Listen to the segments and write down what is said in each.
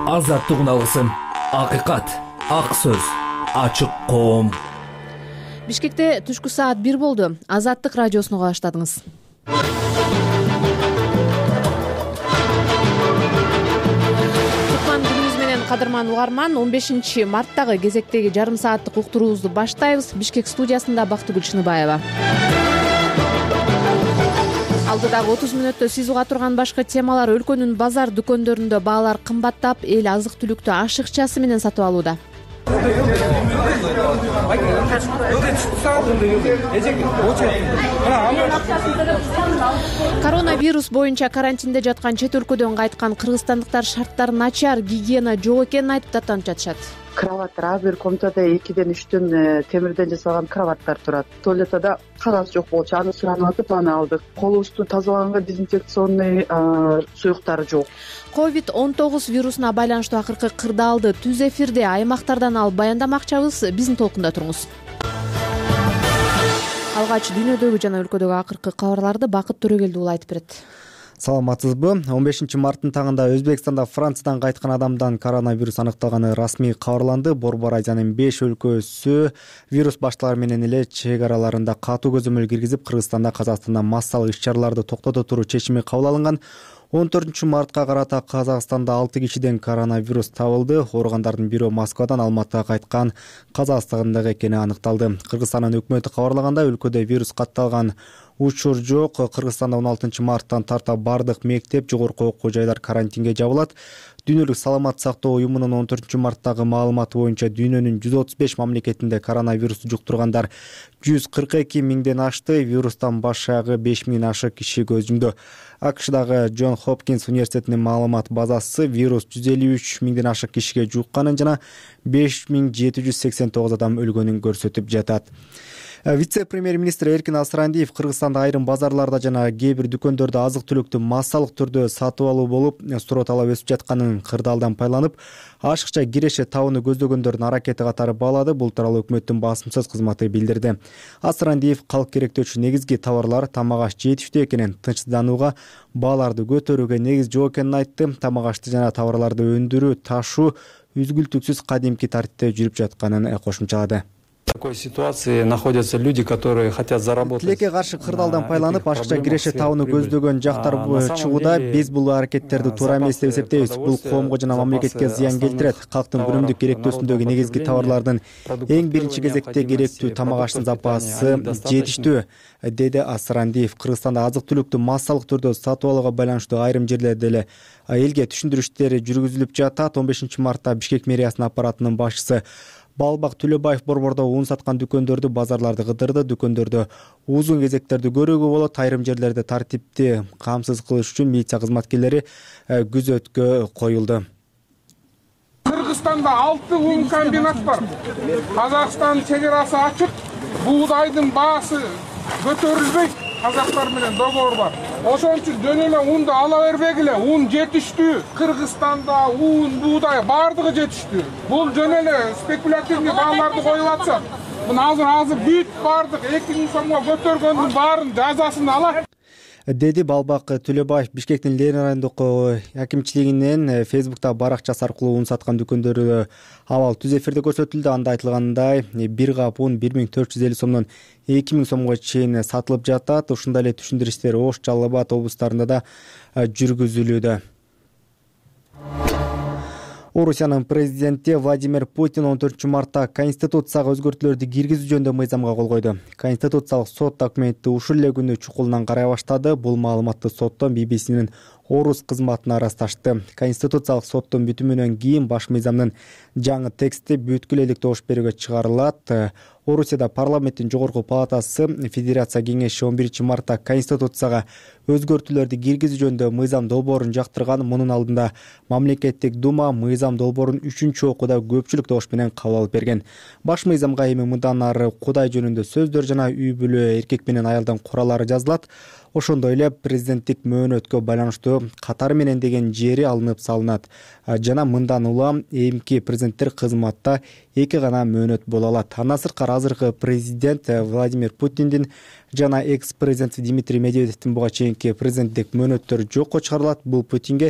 Азаттык алгысым, акыйкат, ак сөз, ачык коом. Бишкекте түшкү саат 1 болду. Азаттык радиосуна баштадыңыз. Кутман күнүңүз менен кадырман угарман. 15 марттагы кезектеги жарым сааттык уктуруубузду баштайбыз. Бишкек студиясында Бактыгүл Шыныбаева. Алдыдагы 30 мүнөттө сиз уга турган башка темалар: өлкөнүн базар дүкөндөрүндө баалар кымбаттап, эл азык-түлүктү ашыкчасы менен сатып алууда. Коронавирус боюнча карантинде жаткан чет өлкөдөн кайткан кыргызстандыктар шарттар начар, гигиена жок экенин айтып даттанып жатышат. Кроваттар ар бир комнатада 2-3 темирден жасалган кроваттар турат. Туалетада кагаз жок болчу, аны суранып атып аны алдык. Колубузду тазалаганга дезинфекционный суюктар жок. COVID-19 вирусуна байланыштуу акыркы кырдаалды түз эфирде аймактардан алып баяндамакчыбыз. Биздин толкунда туруңуз. Алгач дүйнөдөгү жана өлкөдөгү акыркы кабарларды Бакыт Төрөгелди уулу айтып берет. Саламатсызбы? 15 марттын таңында Өзбекстанда Франциядан кайткан адамдан коронавирус аныкталганы расмий кабарланды. Борбор Азиянын 5 өлкөсү вирус башталары менен эле чек араларында катуу көзөмөл киргизип, Кыргызстанда, Казакстанда массалык иш-чараларды токтото туруу чечими кабыл алынган. 14 мартка карата Казакстанда 6 кишиден коронавирус табылды. Ооругандардын бирөө Москвадан, Алматыга кайткан Казакстандагы экени аныкталды. Кыргызстандын өкмөтү кабарлаганда, өлкөдө вирус катталган учур жок. Кыргызстанда 16 марттан тарта бардык мектеп, жогорку окуу жайлар карантинге жабылат. Дүйнөлүк саламат сактоо уюмунун 14 марттагы маалыматы боюнча дүйнөнүн 135 мамлекетинде коронавирусту жуктургандар 142 миңден ашты. Вирустан башагы 5 миңден ашык киши көз жумду. АКШдагы Джон Хопкинс университетинин маалымат базасы вирус 153 миңден ашык кишиге жукканын жана 5789 адам өлгөнүн көрсөтүп жатат. Вице-премьер-министр Эркин Асырандиев Кыргызстанда айрым базарларда жана кээ бир дүкөндөрдө азык-түлүктү массалык түрдө сатып алуу болуп, суроо талап өсүп жатканын кырдаалдан байланып, ашыкча киреше табууну көздөгөндөрдүн аракети катары баалады. Бул тууралуу өкмөттүн басымсыз кызматы билдирди. Асырандиев калк керектөөчү негизги товарлар тамак аш жетиштүү экенин, тынчсызданууга, бааларды көтөрүүгө негиз жок экенин айтты. Тамак ашты жана товарларды өндүрүү, ташуу үзгүлтүксүз кадимки тартипте жүрүп жатканын кошумчалады. В такой ситуации находятся люди, которые хотят заработать. Тилекке каршы кырдаалдан байланып, ашыкча киреше табууну көздөгөн жактар чыгууда. Биз бул аракеттерди туура эмес деп эсептейбиз. Бул коомго жана мамлекетке зыян келтирет. Калктын күнүмдүк керектөөсүндөгү негизги товарлардын эң биринчи кезекте керектүү тамак аштын запасы жетиштүү, деди Асырандиев. Кыргызстанда азык-түлүктү массалык түрдө сатып алууга байланыштуу айрым жерлерде эле элге түшүндүрүү иштери жүргүзүлүп жатат. 15 мартта Бишкек мэриясынын аппаратынын башчысы Балбак Төлөбаев борбордо ун саткан дүкөндөрдү, базарларды кыдырды. Дүкөндөрдө узун кезектерди көрүүгө болот. Айрым жерлерде тартипти камсыз кылыш үчүн милиция кызматкерлери күзөткө коюлду. Кыргызстанда 6 ун комбинат бар. Казакстан чек арасы ачык. Буудайдын баасы көтөрүлбөйт. Казактар менен договор бар. Ошон үчүн жөн эле унду ала бербегиле. Ун жетиштүү. Кыргызстанда ун, буудай бардыгы жетиштүү. Бул жөн эле спекулятивный бааларды коюп атышат. Мына азыр бүт бардык 2000 сомго көтөргөндүн баарын жазасын алат, деди Балбак Төлөбаев. Бишкектин Ленин райондук акимчилигинен Фейсбукта баракчасы аркылуу ун саткан дүкөндөрү абал түз эфирде көрсөтүлдү. Анда айтылгандай, бир кап ун 1450 сомдон 2000 сомго чейин сатылып жатат. Ушундай эле түшүндүрүү иштери Ош, Жалал Абад облустарында да жүргүзүлүүдө. Орусиянын президенти Владимир Путин 14 мартта Конституцияга өзгөртүүлөрдү киргизүү жөнүндө мыйзамга кол койду. Конституциялык сот документти ушул эле күнү чукулунан карай баштады. Бул маалыматты соттон BBC'нин Орус кызматына ырасташты. Конституциялык соттун бүтүмүнөн кийин баш мыйзамдын жаңы тексти бүткүл элдик добуш берүүгө чыгарылат. Орусияда парламенттин жогорку палатасы Федерация кеңеши 11 мартта Конституцияга өзгөртүүлөрдү киргизүү жөнүндө мыйзам долбоорун жактырган. Мунун алдында мамлекеттик дума мыйзам долбоорун 3-чү окууда көпчүлүк добуш менен кабыл алып берген. Баш мыйзамга эми мындан ары кудай жөнүндө сөздөр жана үй бүлө, эркек менен аялдын куралары жазылат. Ошондой эле президенттик мөөнөткө байланыштуу катары менен деген жери алынып салынат. Жана мындан улам эмки президенттер кызматта 2 гана мөөнөт боло алат. Андан сырткары азыркы президент Владимир Путиндин жана экс-президент Дмитрий Медведевдин буга чейинки президенттик мөөнөттөрү жокко чыгарылат. Бул Путинге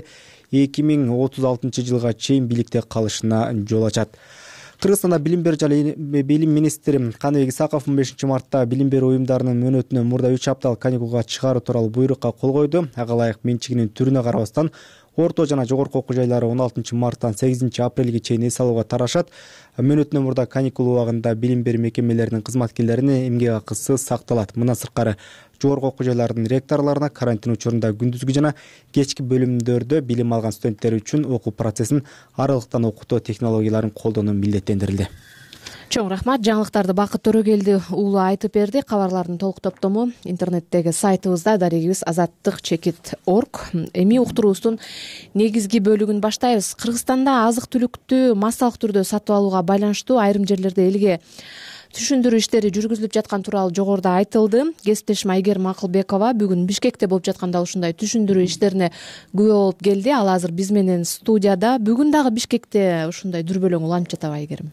2036 жылга чейин бийликте калышына жол ачат. Кыргызстанда билим берүү жана билим министри Каныбек Исаков 15 мартта билим берүү уюмдарынын мөөнөтүнө мурда 3 апталык каникулга чыгаруу тууралуу буйрукка кол койду. Ага ылайык менчигинин түрүнө карабастан орто жана жогорку окуу жайлары 16 марттан 8 апрелге чейин эс алууга тарашат. Мөөнөтүнөн мурда каникул убагында билим берүү мекемелеринин кызматкерлерине эмгек акысы сакталат. Мындан сырткары жогорку окуу жайлардын ректорлоруна карантин учурунда күндүзгү жана кечки бөлүмдөрдө билим алган студенттер үчүн окуу процессин аралыктан окутуу технологияларын колдонуу милдеттендирилди. Чоң рахмат. Жаңылыктарды Бакыт Төрөгелди уулу айтып берди. Кабарлардын толук топтому интернеттеги сайтыбызда дарегибиз azattik.org. Эми уктуруубуздун негизги бөлүгүн баштайбыз. Кыргызстанда азык-түлүктү массалык түрдө сатып алууга байланыштуу айрым жерлерде элге түшүндүрүү иштери жүргүзүлүп жаткан тууралуу жогоруда айтылды. Кесиптешим Айгерим Акылбекова бүгүн Бишкекте болуп жатканда ушундай түшүндүрүү иштерине күбө болуп келди. Ал азыр биз менен студияда. Бүгүн дагы Бишкекте ушундай дүрбөлөң уланып жатабы, Айгерим?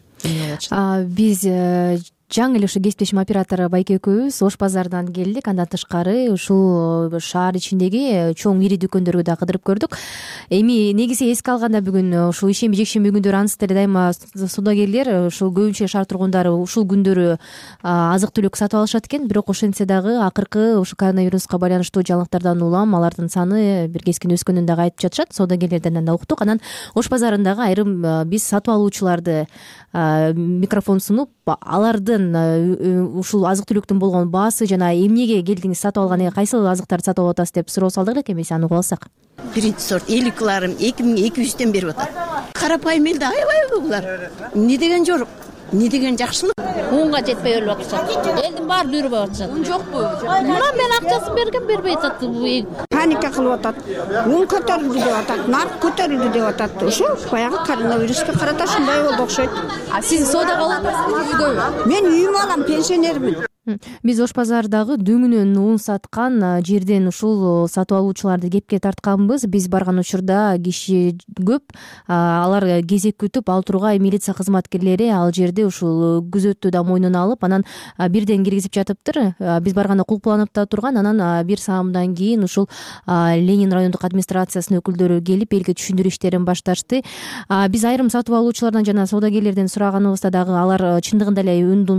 Биз жаңы эле ушу кесиптешим оператор Байке экөөбүз Ош базарынан келдик. Андан тышкары ушул шаар ичиндеги чоң ири дүкөндөргө да кыдырып көрдүк. Эми негизи эске алганда бүгүн ушул ишемби жекшемби күндөрү ансыз эле дайыма соодагерлер ушул көбүнчө шаар тургундары ушул күндөрү азык түлүк сатып алышат экен. Бирок ошентсе дагы акыркы ушу коронавируска байланыштуу жаңылыктардан улам алардын саны бир кескин өскөнүн дагы айтып жатышат. Соодагерлерден да уктук. Анан Ош базарындагы айрым биз сатып алуучуларды микрофон сунуп алардын ушул азык түлүктүн болгон баасы жана эмнеге келдиңиз, сатып алган кайсыл азыктарды сатып алып атасыз деп суроо салдык элек. Эми аны угуп алсак. Биринчи сорт 50 килограмм 2200 берип атат. Карапайым элде аябайбы булар? Эмне деген жорук? Эмне деген жакшылык? Унга жетпей өлүп атышат. Элдин баары дүйрүп атышат. Ун жокпу? Мына мен акчасын берген, бербей атат. Паника кылып атат. Ун көтөрүлдү деп атат, нарк көтөрүлдү деп атат. Ошо баягы коронавируска карата ушундай болду окшойт. Сиз соодага алып атасызбы үйгөбү? Мен үйүмө алам, пенсионермин. Биз Ош базардагы дөңүнөн ун саткан жерден ушул сатып алуучуларды кепке тартканбыз. Биз барган учурда киши көп, алар кезек күтүп ал тургай милиция кызматкерлери ал жерде ушул күзөттү да мойнуна алып, анан бирден киргизип жатыптыр. Биз барганда кулпланып да турган. Анан бир саамдан кийин ушул Ленин райондук администрациясынын өкүлдөрү келип элге түшүндүрүү иштерин башташты. Биз айрым сатып алуучулардан жана соодагерлерден сураганыбызда дагы алар чындыгында эле ундун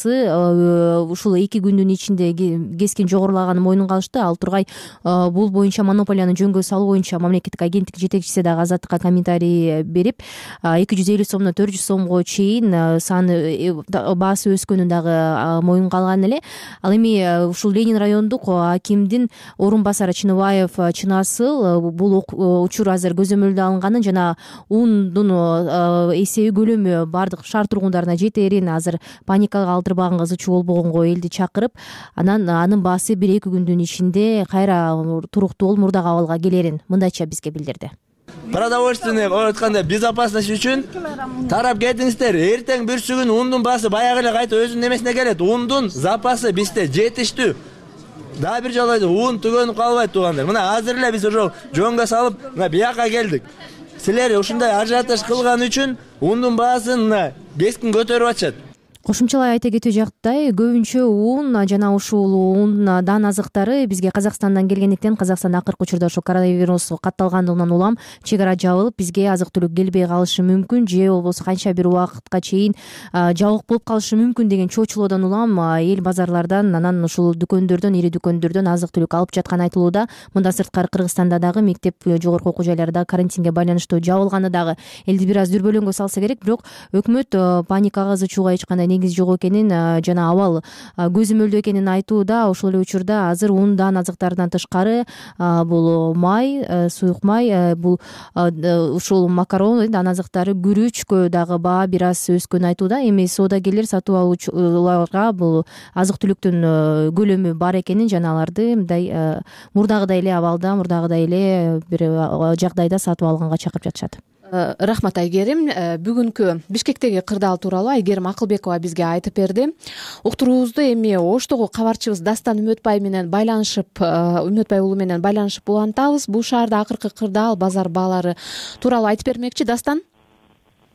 баасы ушул 2 күндүн ичинде кескин жогорулаганын мойнунга алышты. Ал тургай бул боюнча монополияны жөнгө салуу боюнча мамлекеттик агенттик жетекчиси дагы Азаттыкка комментарий берип, 250 сомдон 400 сомго чейин саны баасы өскөнүн дагы моюнга алган эле. Ал эми ушул Ленин райондук акимдин орун басары Чыныбаев Чынасыл бул учур азыр көзөмөлдө алынганын жана ундун эсеби көлөмү бардык шаар тургундарына жетерин, азыр паникага алдырбаган, кызычуу болбогонго элди чакырып, анын баасы 1-2 күндүн ичинде кайра туруктуу болуп мурдагы абалга келерин мындайча бизге билдирди. Продовольственный айтканда безопасность үчүн тарап кетиңиздер. Эртең бүрсүгүн ундун баасы баягы эле кайта өзүнүн немесине келет. Ундун запасы бизде жетиштүү. Дагы бир жолу айтып, ун түгөнүп калбайт туугандар. Мына азыр эле биз ошо жөнгө салып, мына бияка келдик. Силер ушундай ажиотаж кылган үчүн ундун баасын мына кескин көтөрүп атышат. Кошумчалай айта кетүү жактай, көбүнчө ун жана ушул ундан азыктары бизге Казакстандан келгендиктен, Казакстан акыркы учурда ошо коронавирус катталгандыгынан улам чек ара жабылып, бизге азык-түлүк келбей калышы мүмкүн, же болбосо канча бир убакытка чейин жабык болуп калышы мүмкүн деген чоочулоодон улам эл базарлардан, анан ушул дүкөндөрдөн, ири дүкөндөрдөн азык-түлүк алып жатканы айтылууда. Мындан сырткары Кыргызстанда дагы мектеп, жогорку окуу жайларда карантинге байланыштуу жабылганы дагы элди бир аз дүрбөлөңгө салса керек. Бирок өкмөт паникага кызычууга эч кандай негиз жок экенин жана абал көзөмөлдөө экенин айтууда. Ошол эле учурда азыр ундан азыктарынан тышкары бул май, суюк май, бул ушул макарон, ан азыктары, күрүчкө дагы баа бир аз өскөнүн айтууда. Эми соодагерлер сатып алуучуларга бул азык-түлүктүн көлөмү бар экенин жана аларды мындай мурдагыдай эле абалда, мурдагыдай эле бир жагдайда сатып алганга чакырып жатышат. Рахмат Айгерим. Бүгүнкү Бишкектеги кырдаал тууралуу Айгерим Акылбекова бизге айтып берди. Уктуруубузду эми Оштогу кабарчыбыз Дастан Үмөтбай менен байланышып, Үмөтбай уулу менен байланышып улантабыз. Бул шаарда акыркы кырдаал, базар баалары тууралуу айтып бермекчи. Дастан?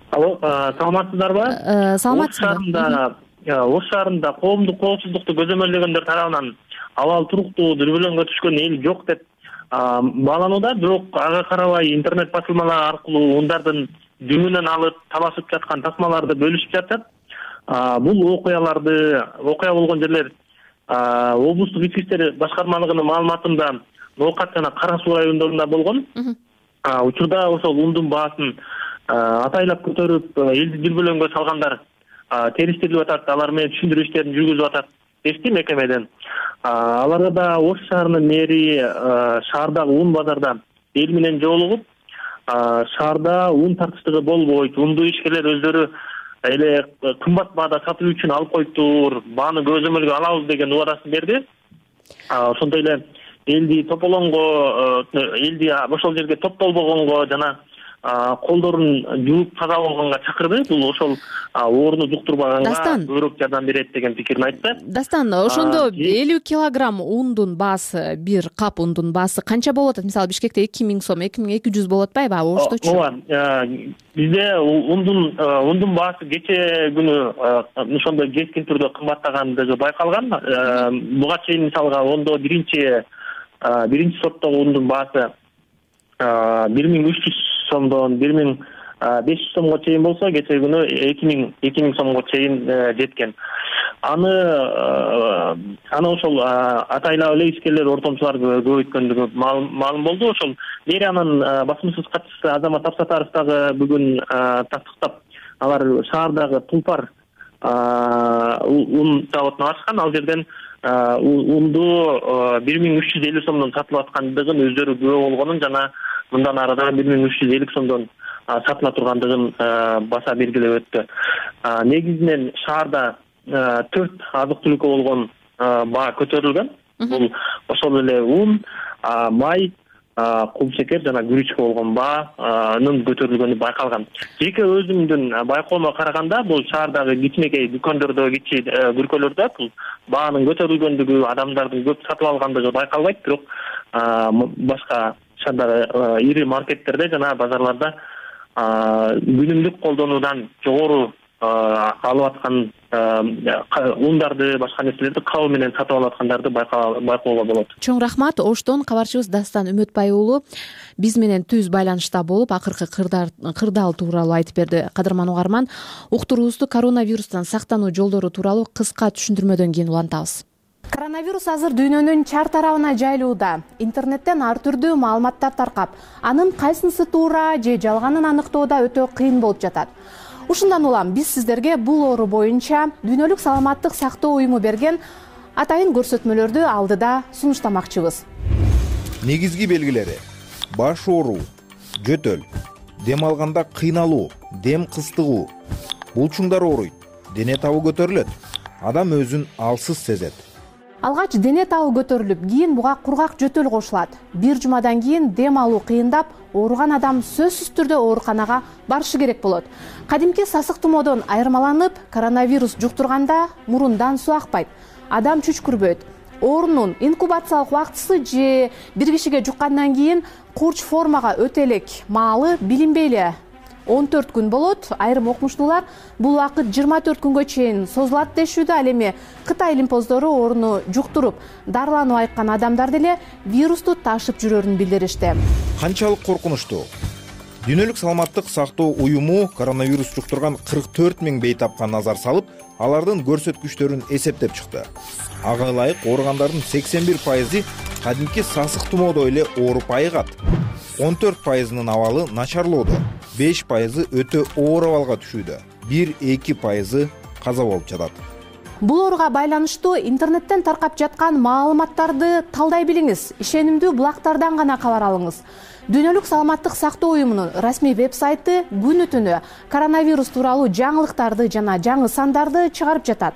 Алло, саламатсыздарбы? Саламатсызбы. Ош шаарында коомдук коопсуздукту көзөмөлдөгөндөр тарабынан абал туруктуу дүрбөлөңгө түшкөн эл жок деп бааланууда, бирок ага карабай интернет басылмалар аркылуу ундардын дүңүнөн алып талашып жаткан тасмаларды бөлүшүп жатат. Бул окуя болгон жерлер облустук ички иштер башкармалыгынын маалыматында Ноокат жана Кара Суу райондорунда болгон. Учурда ошол ундун баасын атайлап көтөрүп элди дүрбөлөңгө салгандар териштирилип атат, алар менен түшүндүрүү иштерин жүргүзүп атат дешти мекемеден. Аларга да Ош шаарынын мэри шаардагы ун базарда эл менен жолугуп, шаарда ун тартыштыгы болбойт, унду ишкерлер өздөрү эле кымбат баада сатуу үчүн алып коюптур, бааны көзөмөлгө алабыз деген убадасын берди. Ошондой эле элди тополоңго, элди ошол жерге топтолбогонго жана колдорун жууп таза болгонго чакырды. Бул ошол ооруну жуктурбаганга көбүрөөк жардам берет деген пикирин айтты. Дастан, ошондо 50 килограмм ундун баасы, бир кап ундун баасы канча болуп атат? Мисалы Бишкекте 2000 сом, 2200 болуп атпайбы? Ошточу? Ооба. Бизде ундун баасы кече күнү ошондой кескин түрдө кымбаттагандыгы байкалган. Буга чейин мисалга ондо биринчи сорттогу ундун баасы 1300 сомдон 1500 сомго чейин болсо, кече күнү 2000 сомго чейин жеткен. Аны ошол атайлап эле ишкерлер, ортомчулар көбөйткөндүгү маалым болду. Ошол мэриянын басмасыз катчысы Азамат Абсатаров дагы бүгүн тактыктап, алар шаардагы Тулпар ун заводуна барышкан. Ал жерден унду 1350 сомдон сатылып аткандыгын өздөрү күбө болгонун жана мындан ары да 1350 сомдон сатыла тургандыгын баса белгилеп өттү. Негизинен шаарда 4 азык-түлүккө болгон баа көтөрүлгөн. Бул ошол эле ун, май, кул шекер жана күрүчкө болгон баанын көтөрүлгөнү байкалган. Жеке өзүмдүн байкоомо караганда, бул шаардагы кичинекей дүкөндөрдө, кичи бүркөлөрдө бул баанын көтөрүлгөндүгү, адамдардын көп сатып алгандыгы байкалбайт, бирок башка шаардагы ири маркеттерде жана базарларда күнүмдүк колдонуудан жогору алып аткан ундарды, башка нерселерди кабыл менен сатып алып аткандарды байкоого болот. Чоң рахмат. Оштон кабарчыбыз Дастан Үмүтбай уулу биз менен түз байланышта болуп, акыркы кырдаал тууралуу айтып берди. Кадырман угарман, уктуруубузду коронавирустан сактануу жолдору тууралуу кыска түшүндүрмөдөн кийин улантабыз. Коронавирус азыр дүйнөнүн чар тарабына жайылууда. Интернеттен ар түрдүү маалыматтар таркап, анын кайсынысы туура же жалганын аныктоодо өтө кыйын болуп жатат. Ушундан улам биз сиздерге бул оору боюнча Дүйнөлүк саламаттык сактоо уюму берген атайын көрсөтмөлөрдү алдыда сунуштамакчыбыз. Негизги белгилери: баш ооруу, жөтөл, дем алганда кыйналуу, дем кыстыгуу, булчуңдар ооруйт, дене табы көтөрүлөт, адам өзүн алсыз сезет. Алгач дене табы көтөрүлүп, кийин буга кургак жөтөл кошулат. Бир жумадан кийин дем алуу кыйындап, ооруган адам сөзсүз түрдө ооруканага барышы керек болот. Кадимки сасык тумоодон айырмаланып, коронавирус жуктурганда мурундан суу акпайт, адам чүчкүрбөйт. Оорунун инкубациялык убактысы же бир кишиге жуккандан кийин курч формага өтө элек маалы билинбей эле 14 күн болот. Айрым окумуштуулар бул убакыт 24 күнгө чейин созулат дешүүдө. Ал эми Кытай лимпоздору ооруну жуктуруп, дарыланып айыккан адамдар деле вирусту ташып жүрөрүн билдиришти. Канчалык коркунучтуу? Дүйнөлүк саламаттык сактоо уюму коронавирус жуктурган 44 000 бейтапка назар салып, алардын көрсөткүчтөрүн эсептеп чыкты. Ага ылайык ооругандардын 81% кадимки сасык тумоодой эле ооруп айыгат. 14%-нын абалы начарлоодо, 5% өтө оор абалга түшүүдө, 1-2% каза болуп жатат. Бул ооруга байланыштуу интернеттен таркап жаткан маалыматтарды талдай билиңиз. Ишенимдүү булактардан гана кабар алыңыз. Дүйнөлүк саламаттык сактоо уюмунун расмий веб-сайты күнү түнү коронавирус тууралуу жаңылыктарды жана жаңы сандарды чыгарып жатат.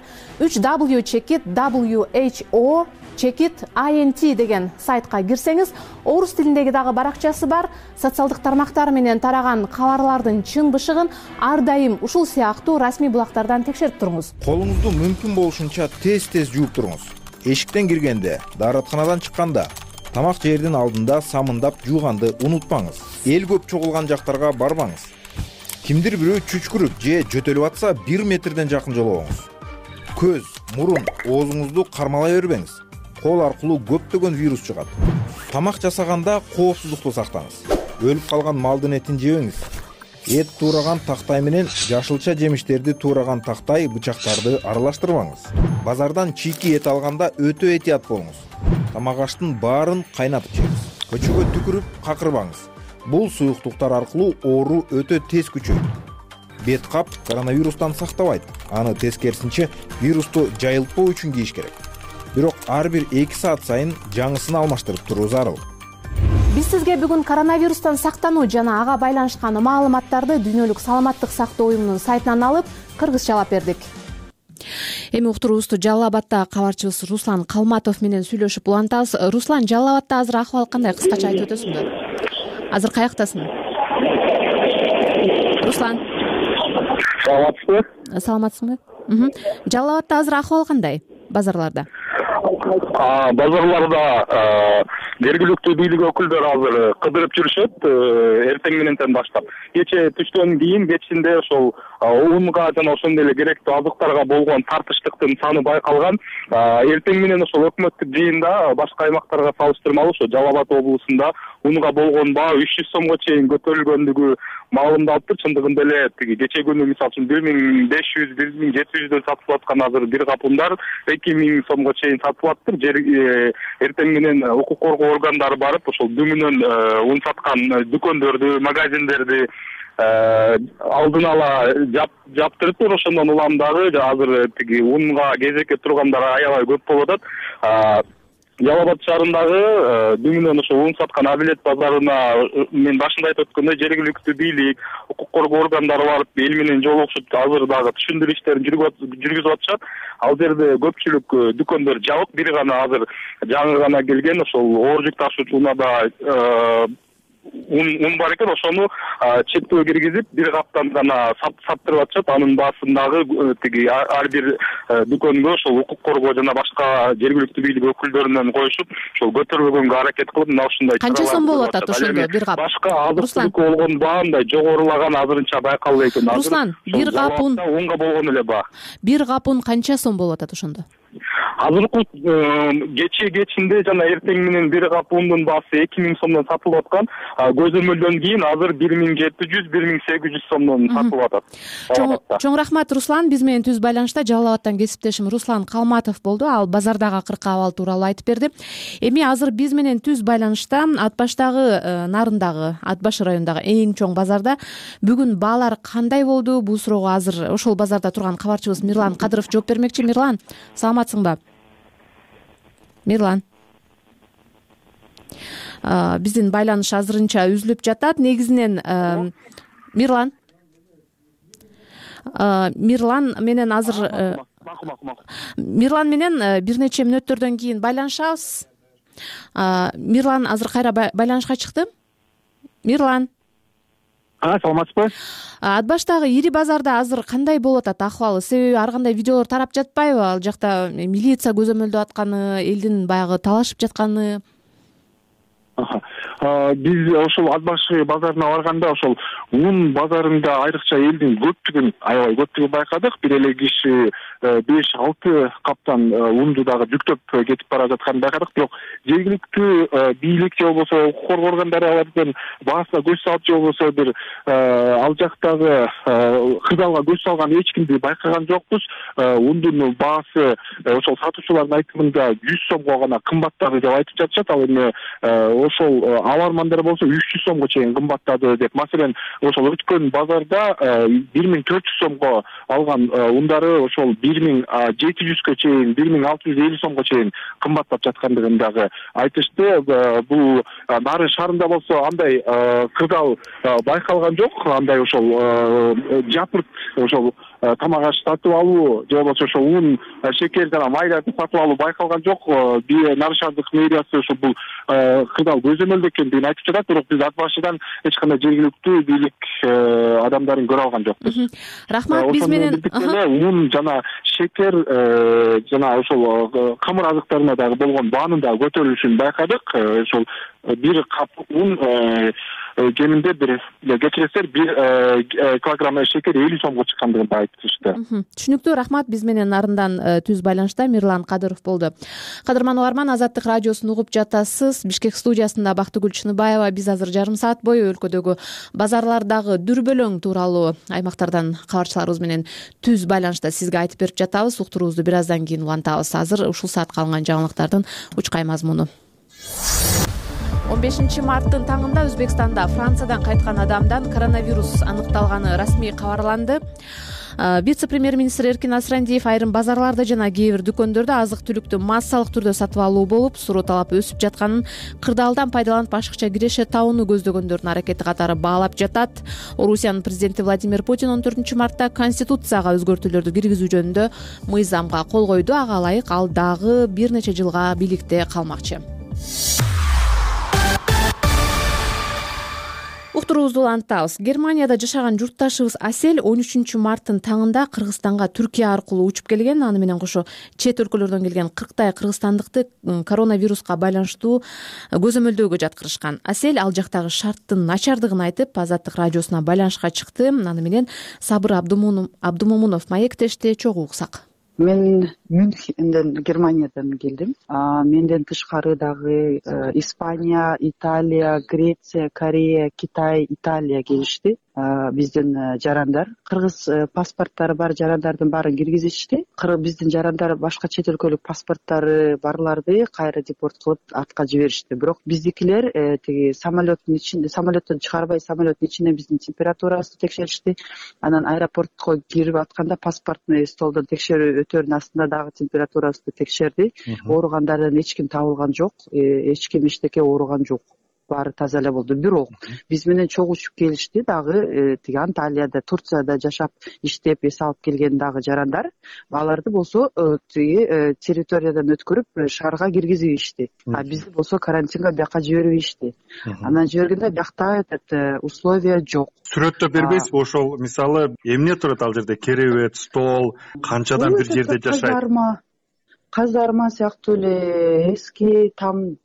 3w.who.int деген сайтка кирсеңиз, орус тилиндеги дагы баракчасы бар. Социалдык тармактар менен тараган кабарлардын чын бышыгын ар дайым ушул сыяктуу расмий булактардан текшерип туруңуз. Колуңузду мүмкүн болушунча тез жууп туруңуз. Эшиктен киргенде, дааратканадан чыкканда, тамак жээрдин алдында самындап жууганды унутпаңыз. Эл көп чогулган жактарга барбаңыз. кимдир бирөө чүчкүрүп же жөтөлүп атса 1 метрден жакын жолобоңуз. Көз, мурун, оозуңузду кармалай бербеңиз. Кол аркылуу көптөгөн вирус чыгат. Тамак жасаганда коопсуздукту сактаңыз. Өлүп калган малдын этин жебеңиз. Эт туураган тактай менен жашылча жемиштерди туураган тактай, бычактарды аралаштырбаңыз. Базардан чийки эт алганда өтө этият болуңуз. Тамак аштын баарын кайнатып жеңиз. Көчөгө түкүрүп какырбаңыз. Бул суюктуктар аркылуу оору өтө тез күчөйт. Бет кап коронавирустан сактабайт. Аны тескерисинче вирусту жайылтпоо үчүн кийиш керек. Бирок ар бир 2 саат сайын жаңысын алмаштырып туруу зарыл. Биз сизге бүгүн коронавирустан сактануу жана ага байланышкан маалыматтарды Дүйнөлүк саламаттык сактоо уюмунун сайтынан алып, кыргызчалап бердик. Эми уктуруубузду Жалал Абадта кабарчыбыз Руслан Калматов менен сүйлөшүп улантабыз. Руслан, Жалал Абадта азыр акыбал кандай? Кыскача айтып өтөсүңбү? Азыр каяктасың? Руслан. Саламатсызбы? Жалал Абадта азыр акыбал кандай? Базарларда? Базарларда жергиликтүү бийлик өкүлдөрү азыр кыдырып жүрүшөт, эртең мененден баштап. Кече түштөн кийин кечинде ошол унга жана ошондой эле керектүү азыктарга болгон тартыштыктын саны байкалган. Эртең менен ошол өкмөттүк жыйында башка аймактарга салыштырмалуу ошо Жалал Абад облусунда унга болгон баа 300 сомго чейин көтөрүлгөндүгү маалымдалыптыр. Чындыгында эле тиги кече күнү мисалы үчүн 1500, 1700дөн сатылып аткан азыр бир кап ундар 2000 сомго чейин сатылаптыр. Эртең менен укук коргоо органдары барып ошол дүңүнөн ун саткан дүкөндөрдү, магазиндерди алдын ала жаптырыптыр. Ошондон улам дагы азыр тиги унга кезекке тургандар аябай көп болуп атат. Жалал Абад шаарындагы дүңүнөн ошо ун саткан Абилет базарына мен башында айтып өткөндөй жергиликтүү бийлик, укук коргоо органдары барып эл менен жолугушуп азыр дагы түшүндүрүү иштерин жүргүзүп атышат. Ал жерде көпчүлүк дүкөндөр жабык, бири гана азыр жаңы гана келген ошол оор жүк ташуучу унада un бар экен, ошону чектөө киргизип бир каптан гана саттырып атышат. Анын баасындагы тиги ар бир дүкөнгө ошол укук коргоо жана башка жергиликтүү бийлик өкүлдөрүнөн коюшуп ошол көтөрбөгөнгө аракет кылып мына ушундай канча сом болуп атат ошондо бир кап? Башка азык-түлүккө болгон баандай жогорулаган азырынча байкалбайт экен. Руслан, бир кап унга болгон эле баа. Бир кап ун канча сом болуп атат ошондо? Азыркы кечинде жана эртең менен бир кап ундун баасы 2000 сомдон сатылып аткан. Көзөмөлдөн кийин азыр 1700, 1800 сомдон сатылып атат. Чоң рахмат, Руслан. Биз менен түз байланышта Жалал Абадтан кесиптешим Руслан Калматов болду. Ал базардагы акыркы абал тууралуу айтып берди. Эми азыр биз менен түз байланышта Ат Баштагы нарындагы, Ат Баш районундагы эң чоң базарда бүгүн баалар кандай болду? Бул суроого азыр ошол базарда турган кабарчыбыз Мирлан Кадыров жооп бермекчи. Мирлан, саламатсыңбы? Мирлан, биздин байланыш азырынча үзүлүп жатат. Негизинен Мирлан менен азыр Мирлан менен бир нече мүнөттөрдөн кийин байланышабыз. Мирлан азыр кайра байланышка чыкты. Мирлан, саламатсызбы? Ат Баштагы ири базарда азыр кандай болуп атат акыбалы? Себеби ар кандай видеолор тарап жатпайбы? Ал жакта милиция көзөмөлдөп атканы, элдин баягы талашып жатканы. Биз ошол Ат Баш базарына барганда ошол ун базарында айрыкча элдин көптүгүн, аябай көптүгүн байкадык. Бир эле киши 5-6 каптан унду дагы жүктөп кетип бара жатканын байкадык. Бирок жергиликтүү бийлик же болбосо укук коргоо органдары алардын баасына көз салып же болбосо бир ал жактагы кырдаалга көз салган эч кимди байкаган жокпуз. Ундун баасы ошол сатуучулардын айтымында 100 сомго гана кымбаттады деп айтып жатышат. Ал эми ошол алармандар болсо 300 сомго чейин кымбаттады деп. Маселен, ошол өткөн базарда 1400 сомго алган ундары ошол 1700гө чейин, 1650 сомго чейин кымбаттап жаткандыгын дагы айтышты. Бул нарын шаарында болсо андай кырдаал байкалган жок. Андай ошол жапырт ошол тамак аш сатып алуу же болбосо ошол ун, шекер жана майларды сатып алуу байкалган жок. Нарын шаардык мэриясы ошол бул кырдаал көзөмөлдө экендигин айтып жатат. Бирок биз Ат Башыдан эч кандай жергиликтүү бийлик адамдарын көрө алган жокпуз. Рахмат, биз менен ун жана шекер жана ошол камыр азыктарына дагы болгон баанын дагы көтөрүлүшүн байкадык. Ошол бир кап ун кеминде бир кечиресиздер 1 килограмм шекер 50 сомго чыккандыгын айтышты. Түшүнүктүү, рахмат. Биз менен нарындан түз байланышта Мирлан Кадыров болду. Кадырман угарман, Азаттык радиосун угуп жатасыз. Бишкек студиясында Бактыгүл Чыныбаева. Биз азыр жарым саат бою өлкөдөгү базарлардагы дүрбөлөң тууралуу аймактардан кабарчыларыбыз менен түз байланышта сизге айтып берип жатабыз. Уктуруубузду бир аздан кийин улантабыз. Азыр ушул саатка алынган жаңылыктардын учкай мазмуну. 15 марттын таңында Өзбекстанда Франциядан кайткан адамдан коронавирус аныкталганы расмий кабарланды. Вице-премьер-министр Эркин Асрандиев айрым базарларда жана кээ бир дүкөндөрдө азык-түлүктү массалык түрдө сатып алуу болуп, суроо талап өсүп жатканын, кырдаалдан пайдаланып ашыкча киреше табууну көздөгөндөрдүн аракети катары баалап жатат. Орусиянын президенти Владимир Путин 14 мартта Конституцияга өзгөртүүлөрдү киргизүү жөнүндө мыйзамга кол койду. Ага ылайык ал дагы бир нече жылга бийликте калмакчы. Уктуруубузду улантабыз. Германияда жашаган журтташыбыз Асель 13 марттын таңында Кыргызстанга Түркия аркылуу учуп келген. Аны менен кошо чет өлкөлөрдөн келген 40 кыргызстандыкты коронавируска байланыштуу көзөмөлдөөгө жаткырышкан. Асель ал жактагы шарттын начардыгын айтып, Азаттык радиосуна байланышка чыкты. Аны менен Сабыр Абдумомунов маектешти. Чогуу уксак. Мен Мюнхенден, Германиядан келдим. Менден тышкары дагы Испания, Италия, Греция, Корея, Китай, Италия келишти. Биздин жарандар, кыргыз паспорттары бар жарандардын баарын киргизишти. Биздин жарандар башка чет өлкөлүк паспорттары барларды кайра депорт кылып артка жиберишти. Бирок биздикилер тиги самолеттон чыгарбай, самолеттин ичинде биздин температурабызды текшеришти. Анан аэропортко кирип атканда паспортный столдон текшерүү өтөрүнүн астында дагы температурабызды текшерди. Ооругандардан эч ким табылган жок, эч ким эчтеке ооруган жок. Баары таза эле болду. Бирок биз менен чогуу учуп келишти дагы тиги Анталияда, Турцияда жашап, иштеп, эс алып келген дагы жарандар. Аларды болсо тиги территориядан өткөрүп шаарга киргизишти. Бизди болсо карантинге бияка жибербейишти. Анан жибергенде биякта условия жок. Сүрөттө бербейсизби? Ошол мисалы эмне турат ал жерде? Керебет, стол, канчадан бир жерде жашайт? Казарма сыяктуу эле эски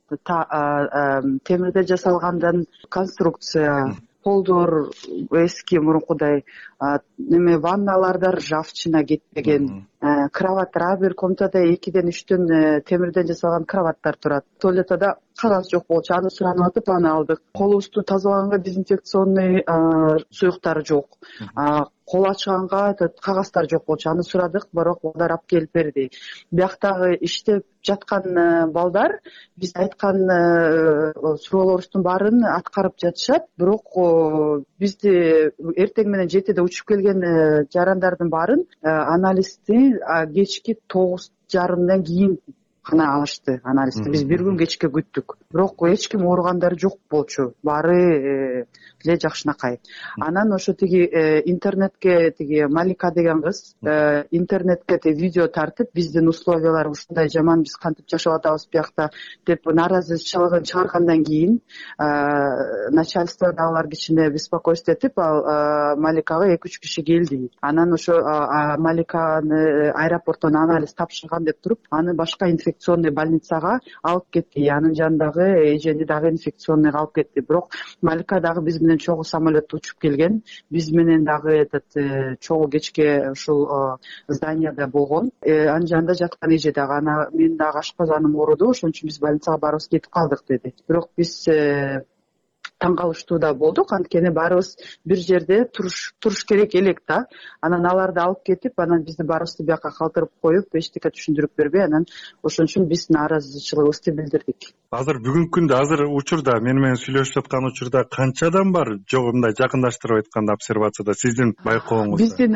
темирден жасалгандан конструкция, полдор эски мурункудай, ванналарда ржавчина кетпеген, кроваттар ар бир комнатада 2-3 темирден жасалган кроваттар турат. Туалетада кагаз жок болчу, аны суранып атып аны алдык. Колубузду тазалаганга дезинфекционный суюктар жок. Кол ачганга кагаздар жок болчу, аны сурадык, бирок балдар алып келип берди. Бияктагы иштеп жаткан балдар биз айткан суроолорубуздун баарын аткарып жатышат, бирок бизди эртең менен 7-де учуп келген жарандардын баарын анализди кечки 9:30 кийин гана алышты. Анализди биз бир күн кечке күттүк. Бирок эч ким ооругандар жок болчу. Баары эле жакшынакай. Анан ошо тиги интернетке тиги Малика деген кыз интернетке видео тартып, биздин условиялар ушундай жаман, биз кантип жашап атабыз биякта деп нааразычылыгын чыгаргандан кийин начальство дагылар кичине беспокойство этип, ал Маликага 2-3 киши келди. Анан ошо Маликаны аэропорттон анализ тапшырган деп туруп, аны башка инфекционный больницага алып кетти. Анын жанындагы эжени дагы инфекционныйга алып кетти. Бирок Малика дагы биз менен чогуу самолетто учуп келген. Биз менен дагы чогуу кечке ушул зданияда болгон. Анын жанында жаткан эже дагы, ана мен дагы ашказаным ооруду, ошон үчүн биз больницага баарыбыз кетип калдык деди. Бирок биз таң калыштуу да болдук, анткени баарыбыз бир жерде туруш керек элек да. Анан аларды алып кетип, анан бизди баарыбызды бияка калтырып коюп, эчтеке түшүндүрүп бербей, анан ошон үчүн биз нааразычылыгыбызды билдирдик. Азыр бүгүнкү күндө азыр учурда менен сүйлөшүп жаткан учурда канчадан бар жок, мындай жакындаштырып айтканда обсервацияда сиздин байкооңузда? Биздин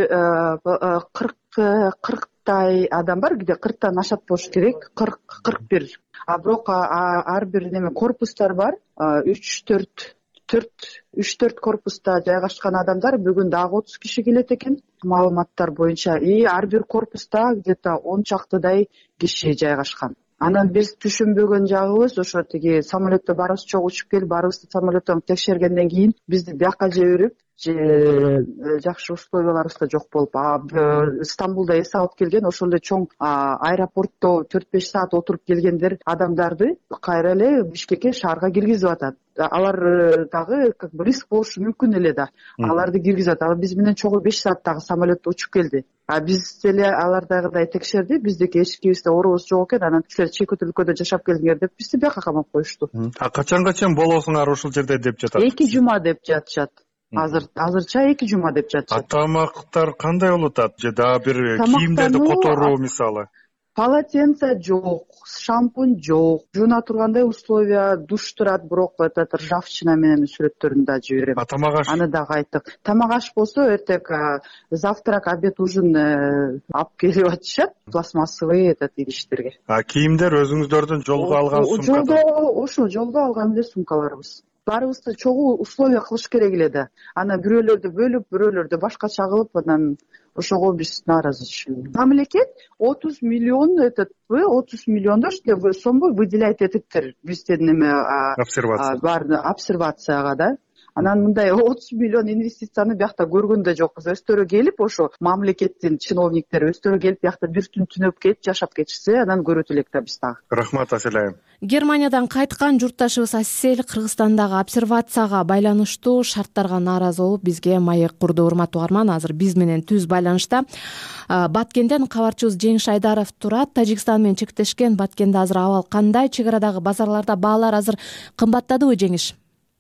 40 адам бар, где 40тан ашат болуш керек, 41. Бирок ар бир неме корпустар бар, 3-4 корпуста жайгашкан адамдар. Бүгүн дагы 30 киши келет экен маалыматтар боюнча. И ар бир корпуста где-то 10 чактыдай киши жайгашкан. Анан биз түшүнбөгөн жагыбыз ошо тиги самолетто баарыбыз чогуу учуп келип, баарыбызды самолеттон текшергенден кийин бизди бияка жиберип, же жакшы условияларыбыз да жок болуп, Стамбулда эс алып келген ошол эле чоң аэропортто 4-5 саат отуруп келгендер адамдарды кайра эле Бишкекке шаарга киргизип атат. Алар дагы как бы риск болушу мүмкүн эле да. Аларды киргизип атат. Биз менен чогуу 5 сааттагы самолетто учуп келди. Биз деле алардагыдай текшерди, биздики эшигибизде оорубуз жок экен, анан силер чекит өлкөдө жашап келдиңер деп бизди бияка камап коюшту. Качан болосуңар ушул жерде деп жатат? 2 жума деп жатышат. Азырча 2 жума деп жатышат. Тамактар кандай болуп атат? Же дагы бир кийимдерди которуу мисалы? Полотенце жок, шампунь жок, жууна тургандай условия, душ турат, бирок этот ржавчина менен сүрөттөрүн жиберем. Тамак аш? Аны дагы айттык. Тамак аш болсо эртег завтрак, обед, ужин алып келип атышат, пластмассовый идиштерге. Кийимдер өзүңүздөрдүн жолго алган сумкада? Жолдо алган эле сумкаларыбыз. Баарыбызды чогуу условия кылыш керек эле да. Аны бирөөлөрдү бөлүп, бирөөлөрдү башкача кылып, анан ошого биз нааразычы. Мамлекет 30 миллион 30 миллиондор сомго выделяет этиптер бизден обсервацияга да. Анан мындай 30 миллион инвестицияны биякта көргөн да жокпуз. Өздөрү келип, ошо мамлекеттин чиновниктери өздөрү келип биякта бир түн түнөп кетип жашап кетишсе, анан көрөт элек да биз дагы. Рахмат Асель айым. Германиядан кайткан журтташыбыз Асель Кыргызстандагы обсервацияга байланыштуу шарттарга нааразы болуп бизге маек курду. Урматтуу угарман, азыр биз менен түз байланышта Баткенден кабарчыбыз Жеңиш Айдаров турат. Тажикстан менен чектешкен Баткенде азыр абал кандай? Чек арадагы базарларда баалар азыр кымбаттадыбы, Жеңиш?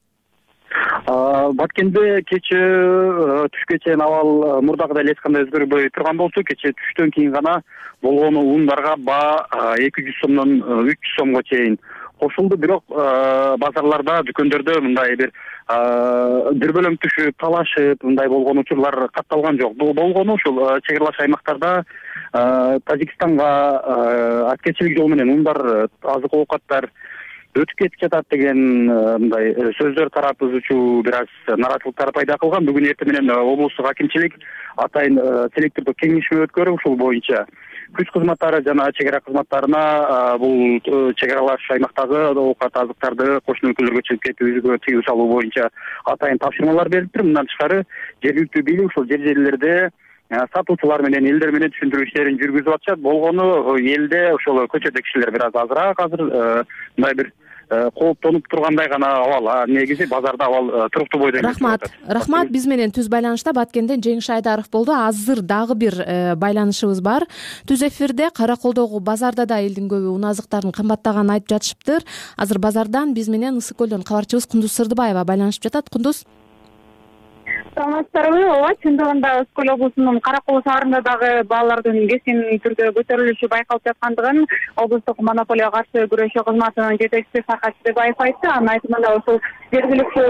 Баткенде кече түшкө чейин абал мурдагыдай эле эч кандай өзгөрбөй турган болчу. Кече түштөн кийин гана болгону ундарга баа 200 сомдон 300 сомго чейин кошулду. Бирок базарларда, дүкөндөрдө мындай бир дүрбөлөң түшүп, талашып, мындай болгон учурлар катталган жок. Бул болгону ушул чек аралаш аймактарда Тажикстанга аскерчилик жол менен ундар, азык оокаттар өтүп кетип жатат деген мындай сөздөр тарап ызычуу бир аз нааразычылыктар пайда кылган. Бүгүн эртең менен облустук акимчилик атайын селектордук кеңешме өткөрүп, ушул боюнча күч кызматтары жана чек ара кызматтарына бул чек аралаш аймактагы оокат, азыктарды кошуна өлкөлөргө чыгып кетүүгө тыюу салуу боюнча атайын тапшырмалар берилиптир. Мындан тышкары жергиликтүү бийлик ушул жерлерде сатуучулар менен, элдер менен түшүндүрүү иштерин жүргүзүп атышат. Болгону элде ошол көчөдө кишилер бир аз азыраак азыр мындай бир кооптонуп тургандай гана абал. Негизи базарда абал туруктуу бойдо. Рахмат. Биз менен түз байланышта Баткенден Жеңиш Айдаров болду. Азыр дагы бир байланышыбыз бар. Түз эфирде Караколдогу базарда да элдин көбү ун азыктардын кымбаттаганын айтып жатышыптыр. Азыр базардан биз менен Ысык көлдөн кабарчыбыз Кундуз Сырдыбаева байланышып жатат. Кундуз. Саламатсыздарбы? Ооба, чындыгында Ысык көл облусунун Каракол шаарында дагы баалардын кесин түрдө көтөрүлүшү байкалып жаткандыгын облустук монополияга каршы күрөшүү кызматынын жетекчиси Фаркат Сырдыбаев айтты. Анын айтымында ушул жергиликтүү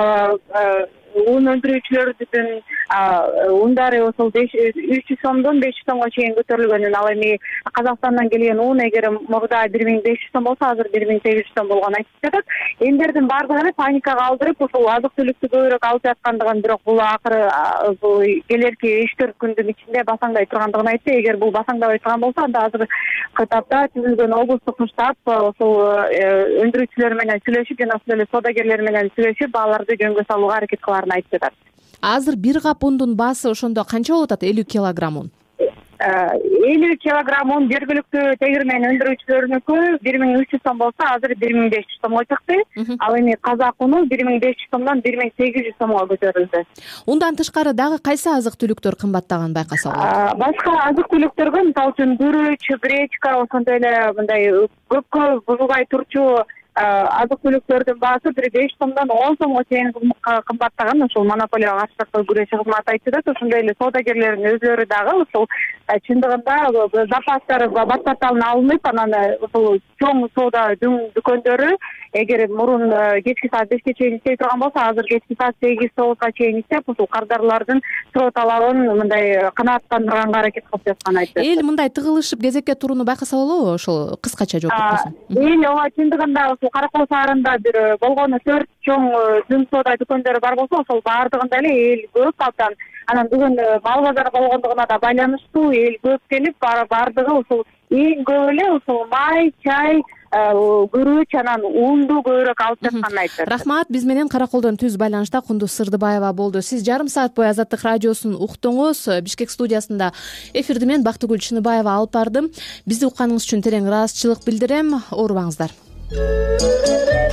ун өндүрүүчүлөрдүн ундары ошол 300 сомдон 500 сомго чейин көтөрүлгөнүн, ал эми Казакстандан келген ун эгер мурда 1500 сом болсо, азыр 1800 сом болгонун айтып жатат. Элдердин баардыгын паникага алдырып, ушул азык-түлүктү көбүрөөк алып жаткандыгын, бирок бул акыры бул келерки 3-4 күндүн ичинде басаңдай тургандыгын айтты. Эгер бул басаңдабай турган болсо, анда азыр кытапта түзүлгөн облустук штаб ошол өндүрүүчүлөр менен сүйлөшүп жана ошол эле содагерлер менен сүйлөшүп бааларды жөнгө салууга аракет кыларын айтып жатат. Азыр бир кап ундун баасы ошондо канча болуп атат? 50 килограмм ун. 50 килограмм ун жергиликтүү тегирмен өндүрүүчүлөрүнүкү 1300 сом болсо, азыр 1500 сомго чыкты. Ал эми казак уну 1500 сомдон 1800 сомго көтөрүлдү. Ундан тышкары дагы кайсы азык-түлүктөр кымбаттаган байкаса болот? Башка азык-түлүктөргө, мисалы үчүн күрүч, гречка, ошондой эле мындай көпкө бузулбай турчу азык-түлүктөрдүн баасы 5 сомдон 10 сомго чейин кымбаттаган. Ошол монополияга каршы күрөшүү кызматы айтып жатат. Ошондой эле содагерлердин өздөрү дагы ушул чындыгында запастар баттан алынып, анан ушул чоң соода дүкөндөрү эгер мурун кечки саат 5ке чейин иштей турган болсо, азыр кечки саат 8-9га чейин иштеп, ушул кардарлардын сыроо талабын мындай канааттандырганга аракет кылып жатканын айтты. Эл мындай тыгылышып кезекке турууну байкаса болобу? Ошол кыскача жооп берсең. Эл ооба, чындыгында ушул Каракол шаарында бир болгону 4 чоң жүн соода дүкөндөрү бар болсо, ошол баардыгында эле эл көп. Анан бүгүн мал базары болгондугуна да байланыштуу эл көп келип, баардыгы ушул эң көп эле ушул май, чай, көргөч анан унду көбүрөөк алып жатканын айтышат. Рахмат. Биз менен Караколдон түз байланышта Кундуз Сырдыбаева болду. Сиз жарым саат бою Азаттык радиосун уктуңуз. Бишкек студиясында эфирди мен Бактыгүл Чыныбаева алып бардым. Бизди укканыңыз үчүн терең ыраазычылык билдирем. Оорубаңыздар.